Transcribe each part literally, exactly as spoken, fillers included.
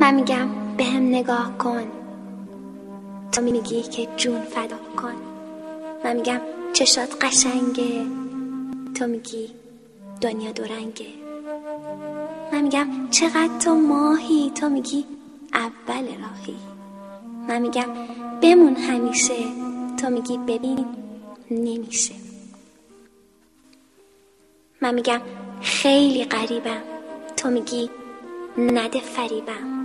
من میگم به هم نگاه کن، تو میگی که جون فدا کن. من میگم چشات قشنگه، تو میگی دنیا دورنگه. من میگم چقدر تو ماهی، تو میگی اول راهی. من میگم بمون همیشه، تو میگی ببین نمیشه. من میگم خیلی غریبم، تو میگی نده فریبم.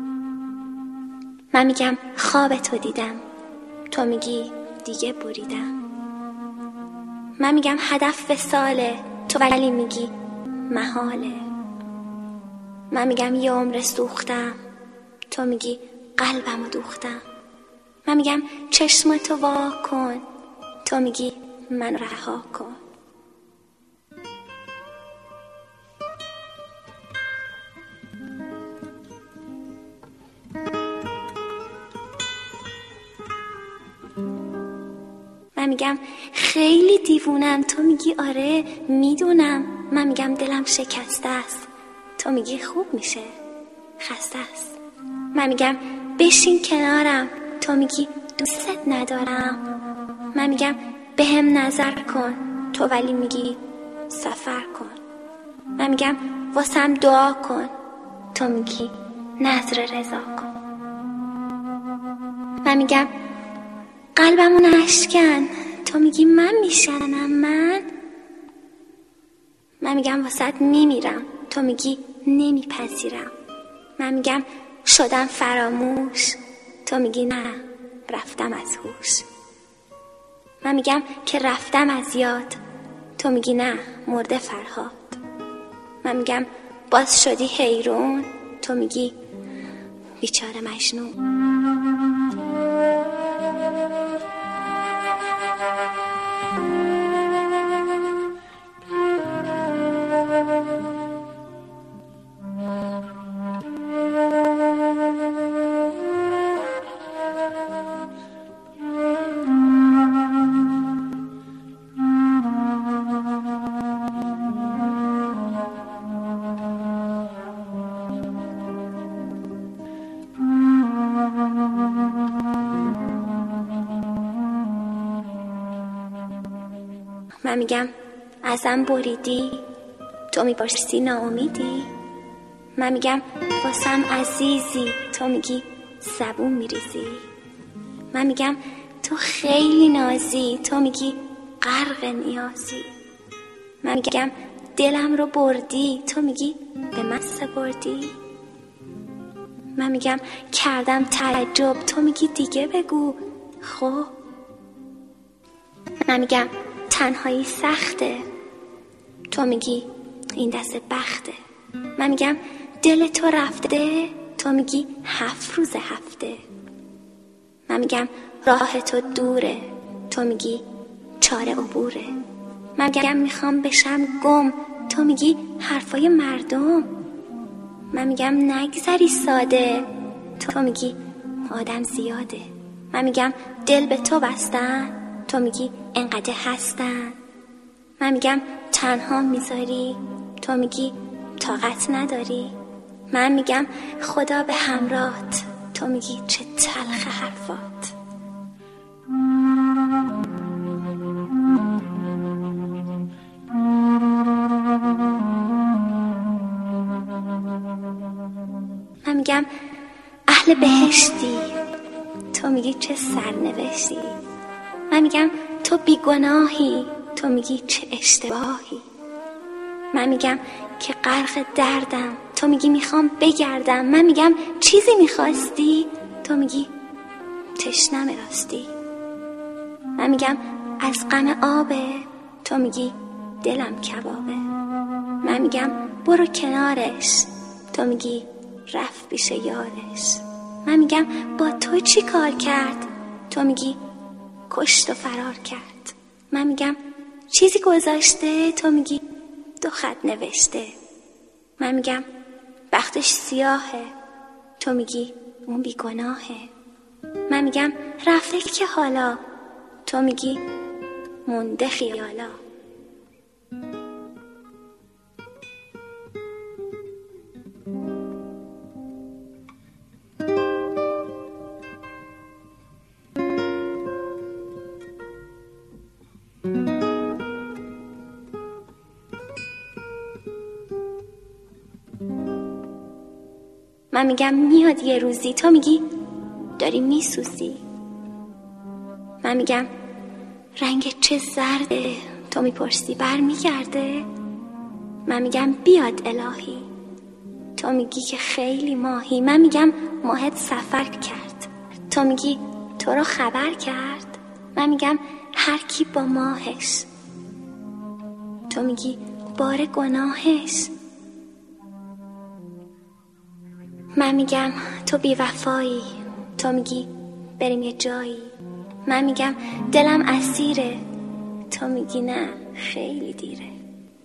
من میگم خواب تو دیدم، تو میگی دیگه بریدم. من میگم هدف وصاله، تو ولی میگی محاله. من میگم یه عمر سوختم، تو میگی قلبمو دوختم. من میگم چشمتو وا کن، تو میگی من رها کن. من میگم خیلی دیوونم، تو میگی آره میدونم. من میگم دلم شکسته است، تو میگی خوب میشه خسته است. من میگم بشین کنارم، تو میگی دوستت ندارم. من میگم به هم نظر کن، تو ولی میگی سفر کن. من میگم واسم دعا کن، تو میگی نظر رضا کن. من میگم قلبمو نشکن، تو میگی من میشنم من. من میگم واسط میمیرم، تو میگی نمیپذیرم. من میگم شدم فراموش، تو میگی نه رفتم از هوش. من میگم که رفتم از یاد، تو میگی نه مرده فرهاد. من میگم باز شدی حیرون، تو میگی بیچاره مجنون. من میگم ازم بریدی، تو میپرسی ناامیدی. من میگم واسم عزیزی، تو میگی زبون میریزی. من میگم تو خیلی نازی، تو میگی غرق نیازی. من میگم دلم رو بردی، تو میگی به من سپردی. من میگم کردم تعجب، تو میگی دیگه بگو خب. من میگم تنهایی سخته، تو میگی این دست بخته. من میگم دل تو رفته، تو میگی هفت روز هفته. من میگم راه تو دوره، تو میگی چاره عبوره. من میگم میخوام بشم گم، تو میگی حرفای مردم. من میگم نگذری ساده، تو میگی آدم زیاده. من میگم دل به تو بستن، تو میگی انقدر هستن. من میگم تنها میذاری، تو میگی طاقت نداری. من میگم خدا به همراهت، تو میگی چه تلخ حرفات. من میگم اهل بهشتی، تو میگی چه سرنوشتی. من میگم تو بیگناهی، تو میگی چه اشتباهی. من میگم که غرق دردم، تو میگی میخوام بگردم. من میگم چیزی میخواستی، تو میگی تشنم راستی. من میگم از غم آبه، تو میگی دلم کبابه. من میگم برو کنارش، تو میگی رفت پیش یارش. من میگم با تو چی کار کرد، تو میگی کشت و فرار کرد. من میگم چیزی گذاشته، تو میگی دو خط نوشته. من میگم بختش سیاهه، تو میگی اون بیگناهه. من میگم رفته که حالا، تو میگی مونده خیالا. من میگم میاد یه روزی، تو میگی داری میسوزی. من میگم رنگ چه زرده، تو میپرسی بر میگرده. من میگم بیاد الهی، تو میگی که خیلی ماهی. من میگم ماهت سفر کرد، تو میگی تو رو خبر کرد. من میگم هر کی با ماهش، تو میگی بار گناهش. من میگم تو بی وفایی، تو میگی بریم یه جایی. من میگم دلم اسیره، تو میگی نه خیلی دیره.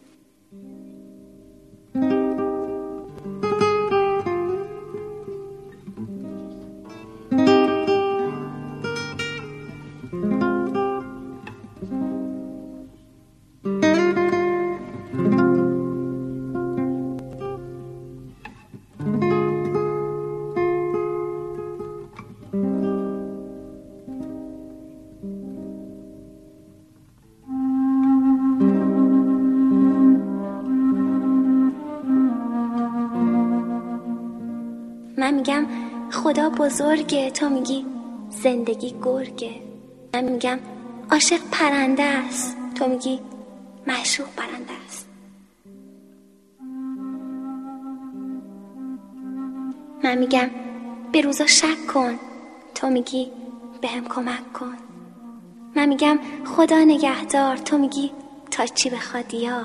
من میگم خدا بزرگه، تو میگی زندگی گرگه. من میگم عاشق پرنده است، تو میگی معشوق برنده است. من میگم به روزا شک کن، تو میگی بهم کمک کن. من میگم خدا نگهدار، تو میگی تا چی بخواد یار.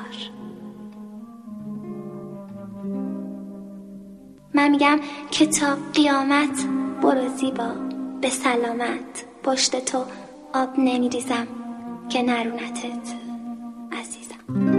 من میگم که تا قیامت برو زیبا به سلامت، پشت تو آب نمیریزم که نرونتت عزیزم.